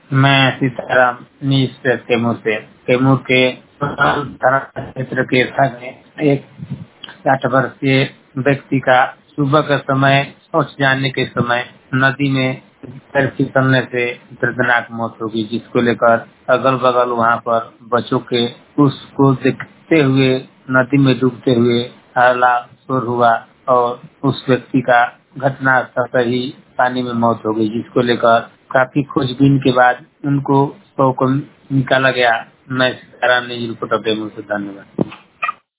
मैं सीताराम नीस कैमूर से कैमूर के थाना क्षेत्र के संग में एक 60 वर्षीय व्यक्ति का सुबह के समय शौच जाने के समय नदी में पैर फिसलने से दर्दनाक मौत हो गई, जिसको लेकर अगल बगल वहां पर बच्चों के उसको देखते हुए नदी में डूबते हुए हल्ला शोर हुआ और उस व्यक्ति का घटना स्थल पर ही पानी में मौत हो गई, जिसको लेकर काफी खोजबीन के बाद उनको शव को निकाला गया। मैं सीताराम ने रिपोर्ट अपडेट से धन्यवाद।